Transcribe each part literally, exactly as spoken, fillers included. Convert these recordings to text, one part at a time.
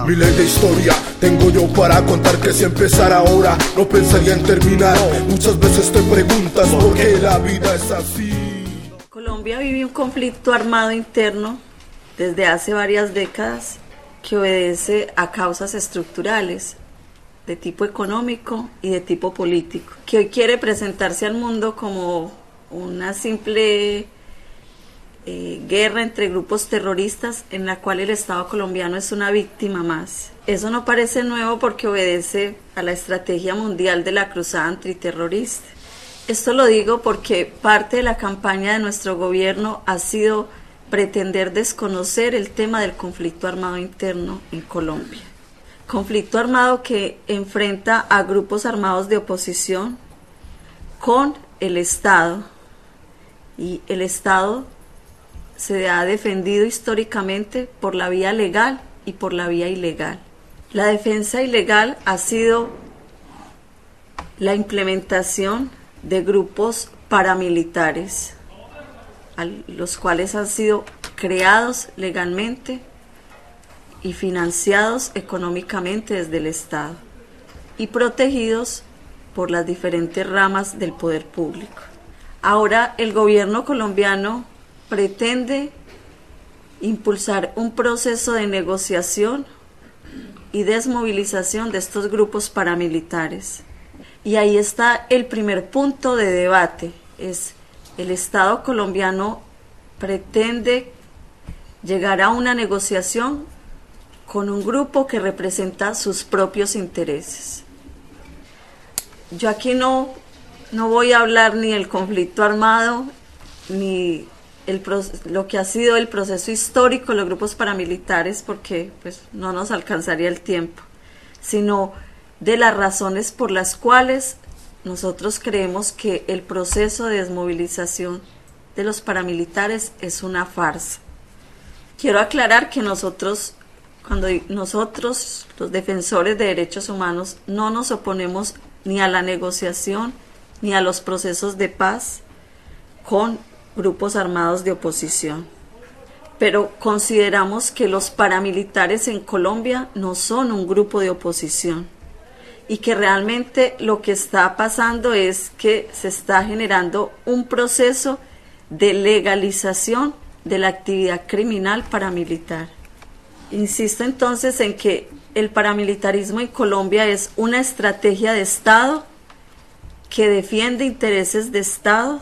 Mi ley de historia tengo yo para contar que si empezara ahora no pensaría en terminar. Muchas veces te preguntas por qué la vida es así. Colombia vive un conflicto armado interno desde hace varias décadas que obedece a causas estructurales de tipo económico y de tipo político, que hoy quiere presentarse al mundo como una simple eh, guerra entre grupos terroristas en la cual el Estado colombiano es una víctima más. Eso no parece nuevo porque obedece a la estrategia mundial de la cruzada antiterrorista. Esto lo digo porque parte de la campaña de nuestro gobierno ha sido pretender desconocer el tema del conflicto armado interno en Colombia. Conflicto armado que enfrenta a grupos armados de oposición con el Estado, y el Estado se ha defendido históricamente por la vía legal y por la vía ilegal. La defensa ilegal ha sido la implementación de grupos paramilitares, los cuales han sido creados legalmente y financiados económicamente desde el Estado y protegidos por las diferentes ramas del poder público. Ahora el gobierno colombiano pretende impulsar un proceso de negociación y desmovilización de estos grupos paramilitares. Y ahí está el primer punto de debate, es el Estado colombiano pretende llegar a una negociación con un grupo que representa sus propios intereses. Yo aquí no, no voy a hablar ni del conflicto armado, ni el, lo que ha sido el proceso histórico de los grupos paramilitares, porque pues, no nos alcanzaría el tiempo, sino de las razones por las cuales nosotros creemos que el proceso de desmovilización de los paramilitares es una farsa. Quiero aclarar que nosotros, cuando nosotros, los defensores de derechos humanos, no nos oponemos ni a la negociación ni a los procesos de paz con grupos armados de oposición. Pero consideramos que los paramilitares en Colombia no son un grupo de oposición y que realmente lo que está pasando es que se está generando un proceso de legalización de la actividad criminal paramilitar. Insisto entonces en que el paramilitarismo en Colombia es una estrategia de Estado que defiende intereses de Estado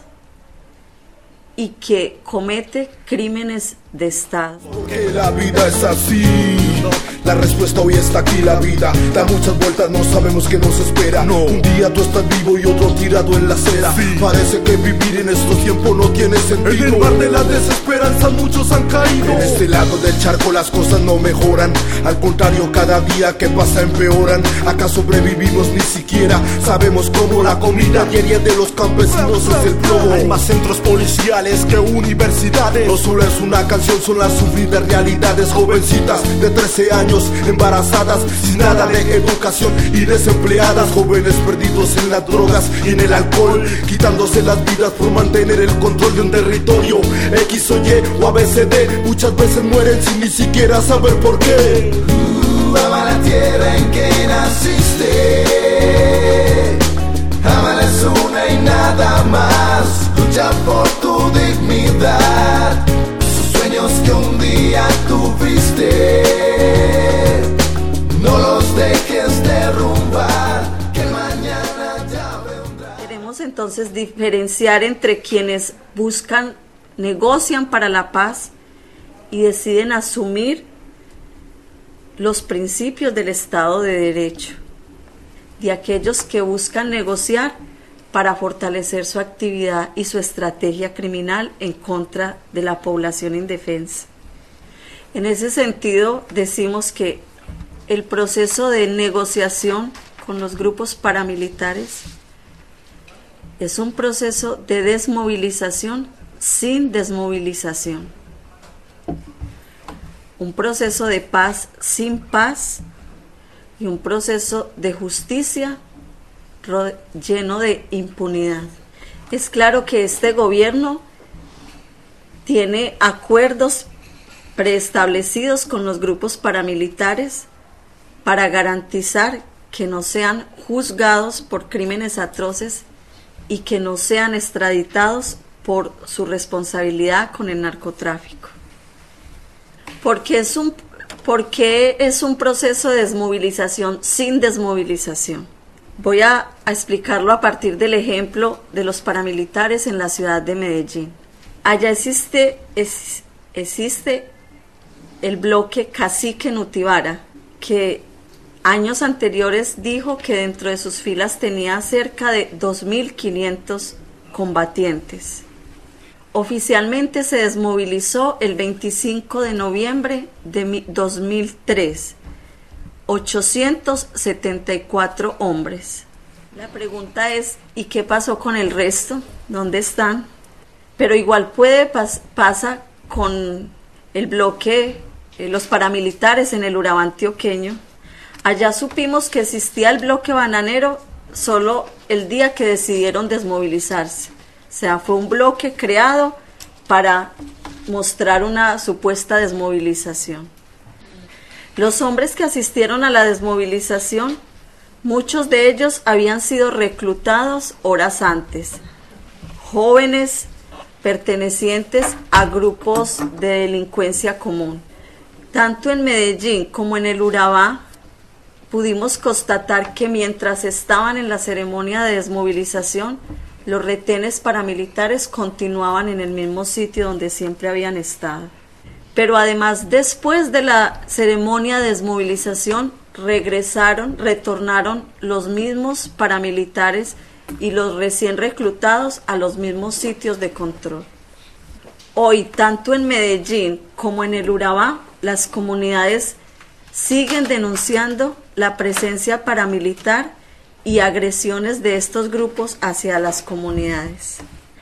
y que comete crímenes de Estado. Porque la vida es así. La respuesta hoy está aquí, la vida da muchas vueltas, no sabemos qué nos espera. No. Un día tú estás vivo y otro tirado en la acera. Sí. Parece que vivir en estos tiempos no tiene sentido. En el mar de la desesperanza muchos han caído. En este lado del charco las cosas no mejoran. Al contrario, cada día que pasa empeoran. Acá sobrevivimos, ni siquiera sabemos cómo. La comida diaria de los campesinos es el plomo. Hay más centros policiales que universidades. No solo es una canción, son las sufridas realidades. Jovencitas de trece años embarazadas, sin nada de educación y desempleadas, jóvenes perdidos en las drogas y en el alcohol, quitándose las vidas por mantener el control de un territorio. X o Y o A B C D, muchas veces mueren sin ni siquiera saber por qué. Uh, ama la tierra en que naciste, ámala, es una y nada más, lucha por tu dignidad, sus sueños que un día tuviste. No los dejes derrumbar, que mañana ya vendrá. Queremos entonces diferenciar entre quienes buscan, negocian para la paz y deciden asumir los principios del Estado de Derecho, de aquellos que buscan negociar para fortalecer su actividad y su estrategia criminal en contra de la población indefensa. En ese sentido, decimos que el proceso de negociación con los grupos paramilitares es un proceso de desmovilización sin desmovilización, un proceso de paz sin paz y un proceso de justicia lleno de impunidad. Es claro que este gobierno tiene acuerdos preestablecidos con los grupos paramilitares para garantizar que no sean juzgados por crímenes atroces y que no sean extraditados por su responsabilidad con el narcotráfico. Porque es un, porque es un proceso de desmovilización sin desmovilización. Voy a, a explicarlo a partir del ejemplo de los paramilitares en la ciudad de Medellín. Allá existe, es, existe el bloque Cacique Nutibara, que años anteriores dijo que dentro de sus filas tenía cerca de dos mil quinientos combatientes. Oficialmente se desmovilizó el veinticinco de noviembre de dos mil tres, ochocientos setenta y cuatro hombres. La pregunta es, ¿y qué pasó con el resto? ¿Dónde están? Pero igual puede pas- pasa con el bloque, eh, los paramilitares en el Urabá antioqueño. Allá supimos que existía el bloque bananero solo el día que decidieron desmovilizarse. O sea, fue un bloque creado para mostrar una supuesta desmovilización. Los hombres que asistieron a la desmovilización, muchos de ellos habían sido reclutados horas antes. Jóvenes pertenecientes a grupos de delincuencia común. Tanto en Medellín como en el Urabá, pudimos constatar que mientras estaban en la ceremonia de desmovilización, los retenes paramilitares continuaban en el mismo sitio donde siempre habían estado. Pero además, después de la ceremonia de desmovilización, regresaron, retornaron los mismos paramilitares y los recién reclutados a los mismos sitios de control. Hoy, tanto en Medellín como en el Urabá, las comunidades siguen denunciando la presencia paramilitar y agresiones de estos grupos hacia las comunidades.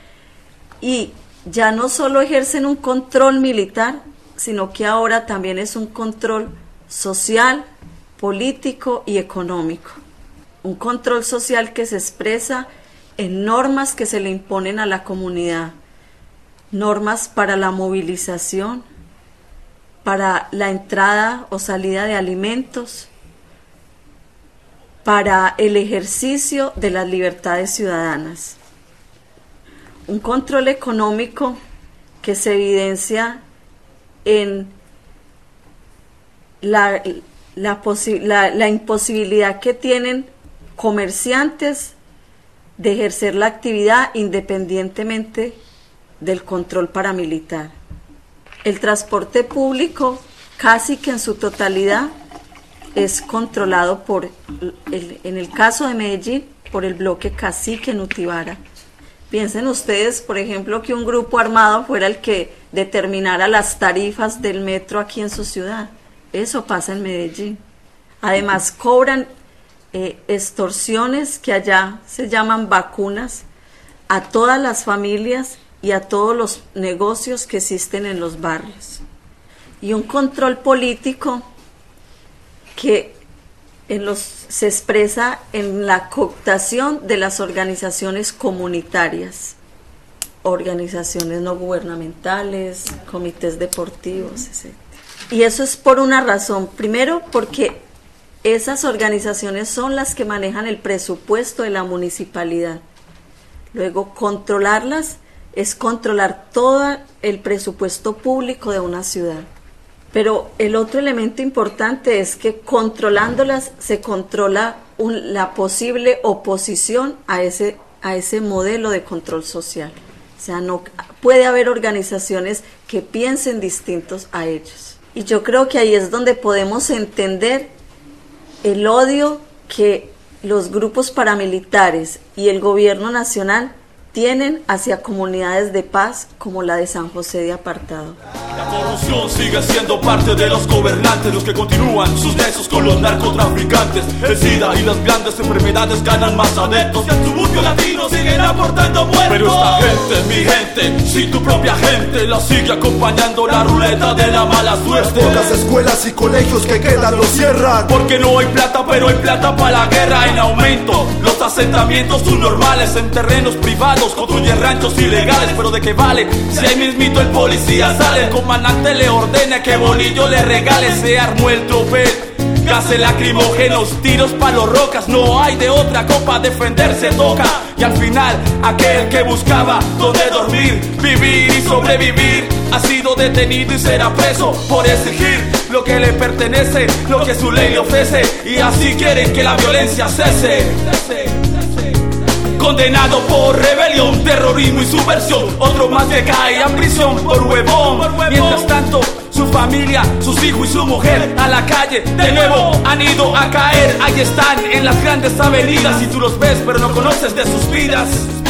Y ya no solo ejercen un control militar, sino que ahora también es un control social, político y económico. Un control social que se expresa en normas que se le imponen a la comunidad, normas para la movilización, para la entrada o salida de alimentos, para el ejercicio de las libertades ciudadanas. Un control económico que se evidencia en la, la, posi- la, la imposibilidad que tienen comerciantes de ejercer la actividad independientemente del control paramilitar. El transporte público, casi que en su totalidad, es controlado por, el, en el caso de Medellín, por el bloque Cacique Nutibara. Piensen ustedes, por ejemplo, que un grupo armado fuera el que determinara las tarifas del metro aquí en su ciudad. Eso pasa en Medellín. Además, cobran eh, extorsiones que allá se llaman vacunas a todas las familias y a todos los negocios que existen en los barrios. Y un control político que en los, se expresa en la cooptación de las organizaciones comunitarias, organizaciones no gubernamentales, comités deportivos, etcétera. Y eso es por una razón. Primero, porque esas organizaciones son las que manejan el presupuesto de la municipalidad. Luego, controlarlas es controlar todo el presupuesto público de una ciudad. Pero el otro elemento importante es que controlándolas se controla un, la posible oposición a ese, a ese modelo de control social. O sea, no puede haber organizaciones que piensen distintos a ellos. Y yo creo que ahí es donde podemos entender el odio que los grupos paramilitares y el gobierno nacional tienen hacia comunidades de paz como la de San José de Apartado. La corrupción sigue siendo parte de los gobernantes, los que continúan sus nexos con los narcotraficantes. El SIDA y las grandes enfermedades ganan más adeptos y al suburbio latino siguen aportando muertos. Pero esta gente, mi gente, si tu propia gente la sigue acompañando la ruleta de la mala suerte. Pocas escuelas y colegios que quedan los cierran. Porque no hay plata, pero hay plata para la guerra en aumento. Los asentamientos son normales en terrenos privados, construyen ranchos ilegales, pero ¿de qué vale? Si ahí mismito el policía sale, el comandante le ordena que bolillo le regale. Se armó el tropel gases lacrimógenos, tiros palos rocas. No hay de otra copa, defenderse toca. Y al final, aquel que buscaba donde dormir, vivir y sobrevivir, ha sido detenido y será preso por exigir lo que le pertenece, lo que su ley le ofrece. Y así quieren que la violencia cese. Condenado por rebelión, terrorismo y subversión, otro más que cae a prisión por huevón. Mientras tanto, su familia, sus hijos y su mujer a la calle de nuevo han ido a caer. Ahí están en las grandes avenidas y tú los ves pero no conoces de sus vidas.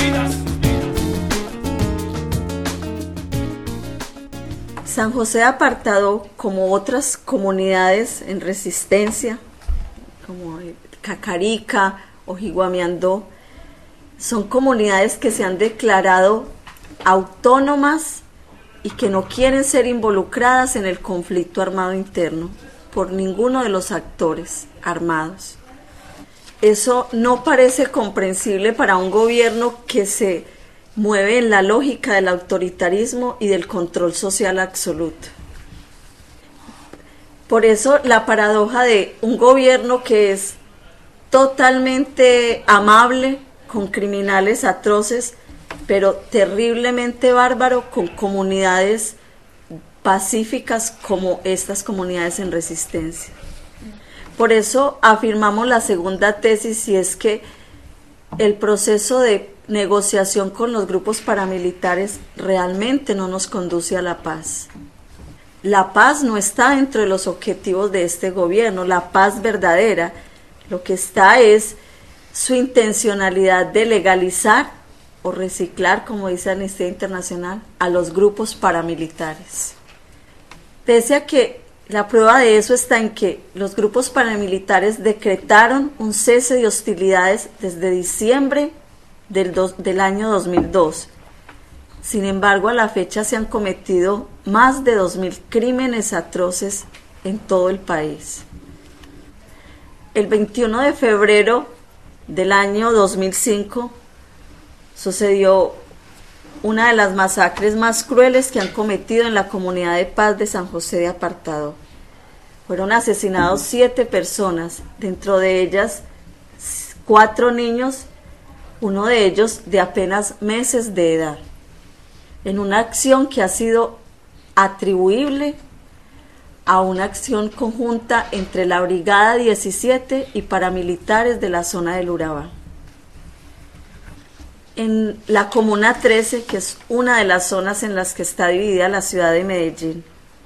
San José de Apartadó, como otras comunidades en resistencia, como Cacarica o Jiguamiandó, son comunidades que se han declarado autónomas y que no quieren ser involucradas en el conflicto armado interno por ninguno de los actores armados. Eso no parece comprensible para un gobierno que se mueve en la lógica del autoritarismo y del control social absoluto. Por eso la paradoja de un gobierno que es totalmente amable con criminales atroces, pero terriblemente bárbaro con comunidades pacíficas como estas comunidades en resistencia. Por eso afirmamos la segunda tesis, y es que el proceso de negociación con los grupos paramilitares realmente no nos conduce a la paz. La paz no está dentro de los objetivos de este gobierno, la paz verdadera. Lo que está es su intencionalidad de legalizar o reciclar, como dice Amnistía Internacional, a los grupos paramilitares. Pese a que la prueba de eso está en que los grupos paramilitares decretaron un cese de hostilidades desde diciembre del, dos, del año dos mil dos. Sin embargo, a la fecha se han cometido más de dos mil crímenes atroces en todo el país. El veintiuno de febrero del año dos mil cinco sucedió una de las masacres más crueles que han cometido en la comunidad de paz de San José de Apartadó. Fueron asesinados siete personas, dentro de ellas cuatro niños, uno de ellos de apenas meses de edad, en una acción que ha sido atribuible a una acción conjunta entre la Brigada diecisiete y paramilitares de la zona del Urabá. En la Comuna trece, que es una de las zonas en las que está dividida la ciudad de Medellín,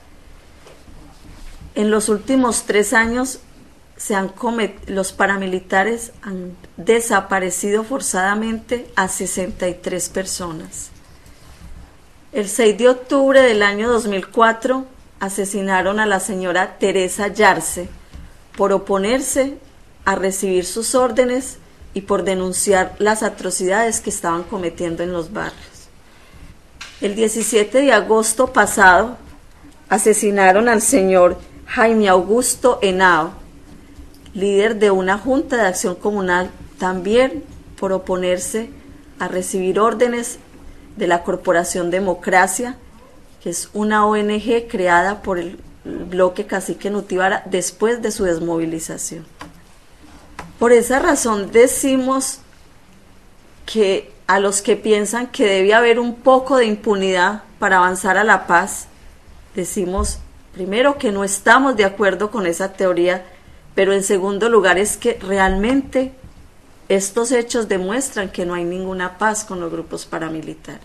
en los últimos tres años se han comet- los paramilitares han desaparecido forzadamente a sesenta y tres personas. El seis de octubre del año dos mil cuatro asesinaron a la señora Teresa Yarse por oponerse a recibir sus órdenes y por denunciar las atrocidades que estaban cometiendo en los barrios. El diecisiete de agosto pasado asesinaron al señor Jaime Augusto Henao, líder de una junta de acción comunal, también por oponerse a recibir órdenes de la Corporación Democracia, que es una O N G creada por el bloque Cacique Nutibara después de su desmovilización. Por esa razón decimos que a los que piensan que debe haber un poco de impunidad para avanzar a la paz, decimos primero que no estamos de acuerdo con esa teoría, pero en segundo lugar es que realmente estos hechos demuestran que no hay ninguna paz con los grupos paramilitares.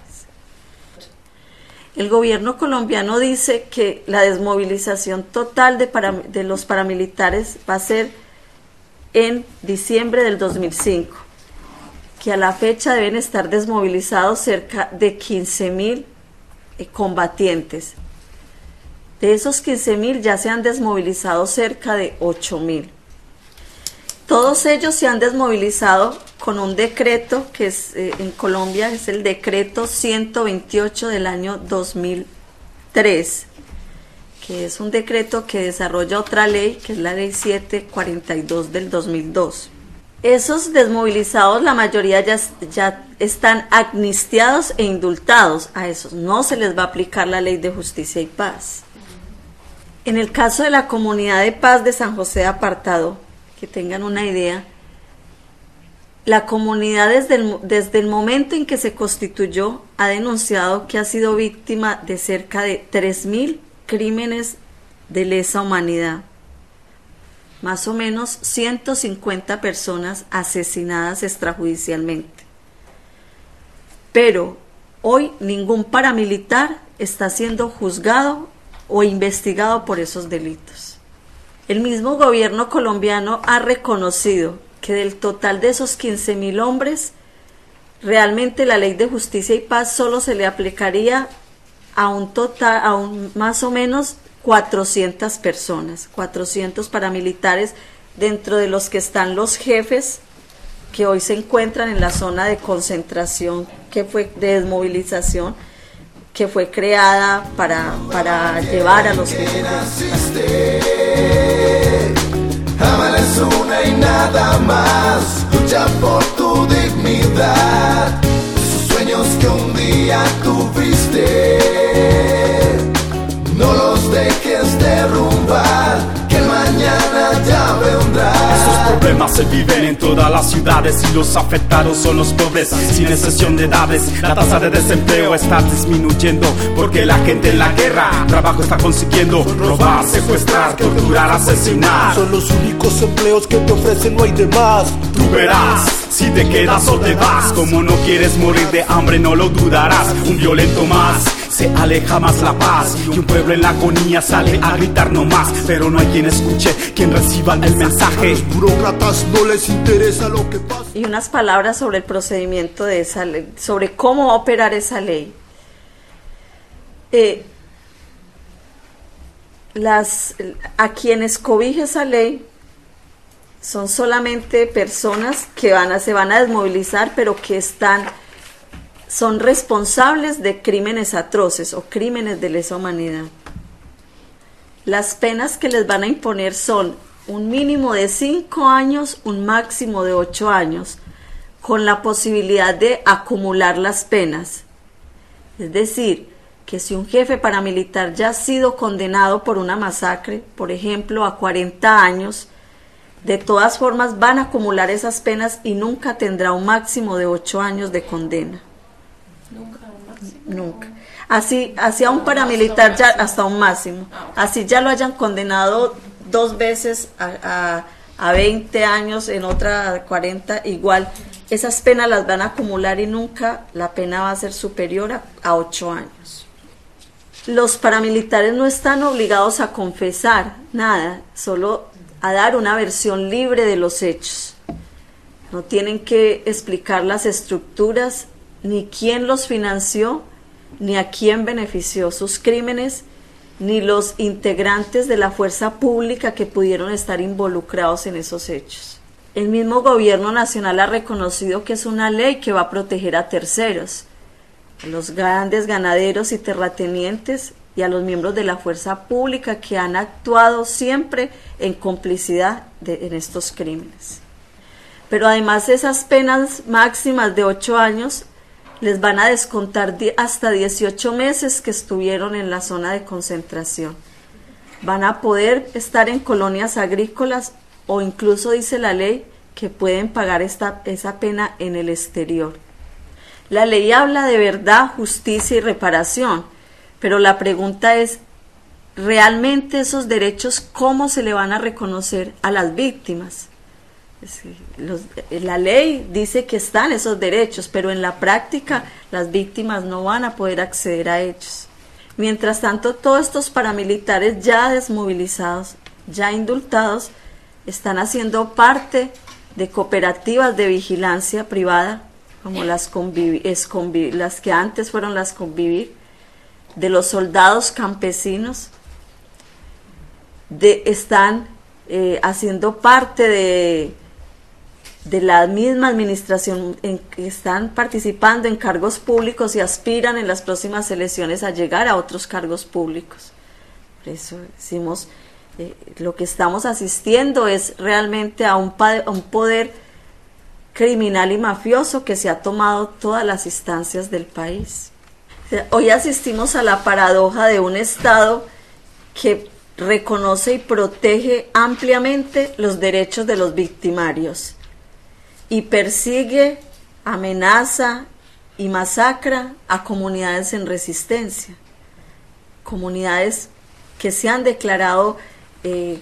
El gobierno colombiano dice que la desmovilización total de, para, de los paramilitares va a ser en diciembre del dos mil cinco, que a la fecha deben estar desmovilizados cerca de quince mil eh, combatientes. De esos quince mil ya se han desmovilizado cerca de ocho mil. Todos ellos se han desmovilizado con un decreto que es, eh, en Colombia es el decreto ciento veintiocho del año dos mil tres, que es un decreto que desarrolla otra ley, que es la ley setecientos cuarenta y dos del dos mil dos. Esos desmovilizados, la mayoría ya, ya están amnistiados e indultados. A esos no se les va a aplicar la ley de justicia y paz. En el caso de la Comunidad de Paz de San José de Apartado, que tengan una idea, la comunidad desde el, desde el momento en que se constituyó ha denunciado que ha sido víctima de cerca de tres mil crímenes de lesa humanidad. Más o menos ciento cincuenta personas asesinadas extrajudicialmente. Pero hoy ningún paramilitar está siendo juzgado o investigado por esos delitos. El mismo gobierno colombiano ha reconocido que del total de esos quince mil hombres, realmente la ley de justicia y paz solo se le aplicaría a un total, a un más o menos cuatrocientas personas, cuatrocientos paramilitares, dentro de los que están los jefes que hoy se encuentran en la zona de concentración, que fue de desmovilización, que fue creada para, para llevar a los jefes. Amar es una y nada más, lucha por tu dignidad, esos sueños que un día tuviste, no los dejes derrumbar, que el mañana ya vendrá. Estos problemas se viven en todas las ciudades y los afectados son los pobres, sin excepción de edades. La tasa de desempleo está disminuyendo porque la gente en la guerra trabajo está consiguiendo robar, secuestrar, torturar, asesinar. Son los únicos empleos que te ofrecen, no hay de más. Tú verás si te quedas o te vas. Como no quieres morir de hambre, no lo dudarás. Un violento más, se aleja más la paz, y un pueblo en la agonía sale a gritar no más, pero no hay quien escuche, quien reciba el mensaje. A los burócratas no les interesa lo que pasa. Y unas palabras sobre el procedimiento de esa ley, sobre cómo va a operar esa ley. Eh, las, a quienes cobije esa ley son solamente personas que van a, se van a desmovilizar, pero que están, son responsables de crímenes atroces o crímenes de lesa humanidad. Las penas que les van a imponer son un mínimo de cinco años, un máximo de ocho años, con la posibilidad de acumular las penas. Es decir, que si un jefe paramilitar ya ha sido condenado por una masacre, por ejemplo, a cuarenta años, de todas formas van a acumular esas penas y nunca tendrá un máximo de ocho años de condena. Nunca un máximo. Nunca. Así, así a un paramilitar ya hasta un máximo. Así ya lo hayan condenado dos veces a, a, a veinte años, en otra a cuarenta, igual. Esas penas las van a acumular y nunca la pena va a ser superior a, a ocho años. Los paramilitares no están obligados a confesar nada, solo a dar una versión libre de los hechos. No tienen que explicar las estructuras, ni quién los financió, ni a quién benefició sus crímenes, ni los integrantes de la fuerza pública que pudieron estar involucrados en esos hechos. El mismo gobierno nacional ha reconocido que es una ley que va a proteger a terceros, a los grandes ganaderos y terratenientes y a los miembros de la fuerza pública que han actuado siempre en complicidad de, en estos crímenes. Pero además esas penas máximas de ocho años les van a descontar hasta dieciocho meses que estuvieron en la zona de concentración. Van a poder estar en colonias agrícolas o incluso dice la ley que pueden pagar esta, esa pena en el exterior. La ley habla de verdad, justicia y reparación, pero la pregunta es, ¿realmente esos derechos cómo se le van a reconocer a las víctimas? Los, la ley dice que están esos derechos, pero en la práctica las víctimas no van a poder acceder a ellos. Mientras tanto, todos estos paramilitares ya desmovilizados, ya indultados, están haciendo parte de cooperativas de vigilancia privada, como las, convivi- es conviv- las que antes fueron las Convivir, de los soldados campesinos, de, están eh, haciendo parte de, de la misma administración, en que están participando en cargos públicos y aspiran en las próximas elecciones a llegar a otros cargos públicos. Por eso decimos, eh, lo que estamos asistiendo es realmente a un, pa- a un poder criminal y mafioso que se ha tomado todas las instancias del país. Hoy asistimos a la paradoja de un Estado que reconoce y protege ampliamente los derechos de los victimarios y persigue, amenaza y masacra a comunidades en resistencia, comunidades que se han declarado eh,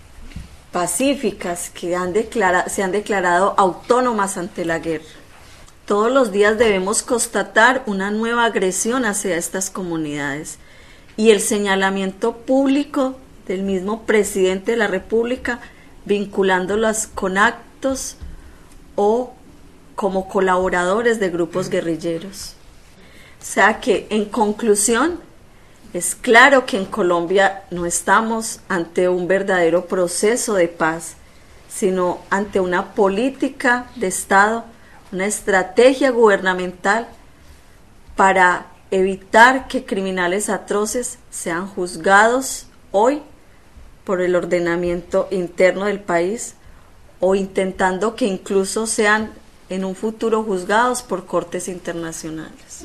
pacíficas, que han declara- se han declarado autónomas ante la guerra. Todos los días debemos constatar una nueva agresión hacia estas comunidades y el señalamiento público del mismo presidente de la República vinculándolas con actos o como colaboradores de grupos guerrilleros. O sea que, en conclusión, es claro que en Colombia no estamos ante un verdadero proceso de paz, sino ante una política de Estado, una estrategia gubernamental para evitar que criminales atroces sean juzgados hoy por el ordenamiento interno del país o intentando que incluso sean en un futuro juzgados por cortes internacionales.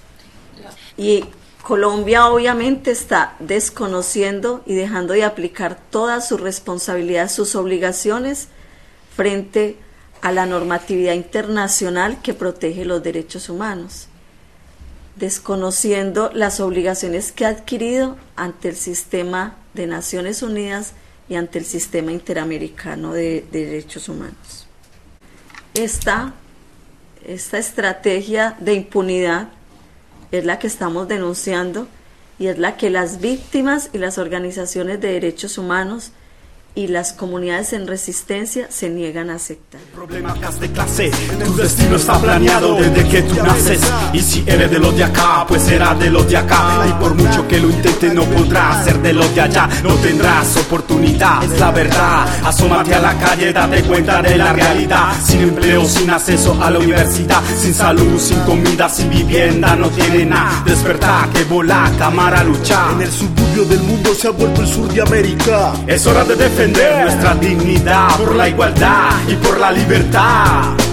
Y Colombia obviamente está desconociendo y dejando de aplicar todas sus responsabilidades, sus obligaciones frente a la normatividad internacional que protege los derechos humanos, desconociendo las obligaciones que ha adquirido ante el sistema de Naciones Unidas y ante el sistema interamericano de, de derechos humanos. Esta, esta estrategia de impunidad es la que estamos denunciando y es la que las víctimas y las organizaciones de derechos humanos y las comunidades en resistencia se niegan a aceptar. Problemas de clase, tu destino está planeado desde que tú naces. Y si eres de los de acá, pues serás de los de acá. Y por mucho que lo intentes no podrás ser de los de allá. No tendrás oportunidad, es la verdad. Asómate a la calle, date cuenta de la realidad. Sin empleo, sin acceso a la universidad, sin salud, sin comida, sin vivienda, no tiene nada. Despertar, que volar, cámara, luchar. En el suburbio del mundo se ha vuelto el sur de América. Es hora de defender nuestra dignidad por la igualdad y por la libertad.